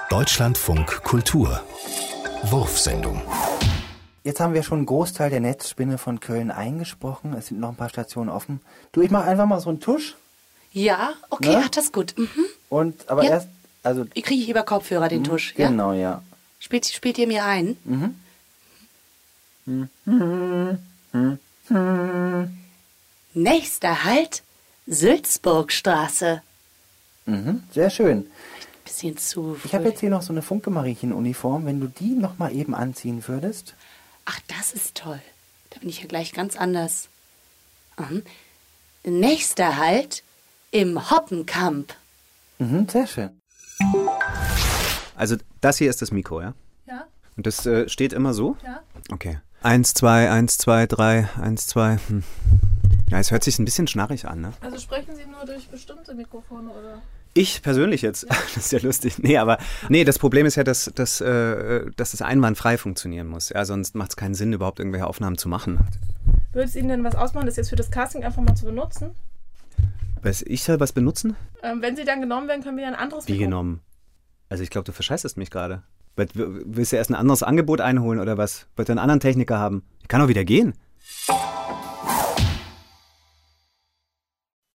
Deutschlandfunk Kultur Wurfsendung. Jetzt haben wir schon einen Großteil der Netzspinne von Köln eingesprochen. Es sind noch ein paar Stationen offen. Du, ich mache einfach mal so einen Tusch. Ja, okay, Ne? ach, das ist gut. Aber Ja. erst, also... Ich kriege über Kopfhörer den Tusch, ja? Genau, ja. Spielt ihr mir ein? Nächster Halt, Sülzburgstraße. Sehr schön. Bisschen zu... Ich habe jetzt hier noch so eine Funke-Mariechen-Uniform. Wenn du die noch mal eben anziehen würdest. Ach, das ist toll. Da bin ich ja gleich ganz anders. Nächster Halt, im Hoppenkamp. Sehr schön. Also das hier ist das Mikro, ja? Ja, Und das steht immer so? ja. Okay. 1, 2, 1, 2, 3, 1, 2. Ja, es hört sich ein bisschen schnarrig an, ne? Also sprechen Sie nur durch bestimmte Mikrofone, oder? Ich persönlich jetzt. Das ist ja lustig. Nee, das Problem ist ja, dass es einwandfrei funktionieren muss. Ja, sonst macht es keinen Sinn, überhaupt irgendwelche Aufnahmen zu machen. Würde es Ihnen denn was ausmachen, das jetzt für das Casting einfach mal zu benutzen? Ich soll was benutzen? Wenn Sie dann genommen werden, können wir ja ein anderes Wie genommen? Also ich glaube, du verscheißest mich gerade. Willst du erst ein anderes Angebot einholen oder was? Wollt ihr einen anderen Techniker haben? Ich kann auch wieder gehen.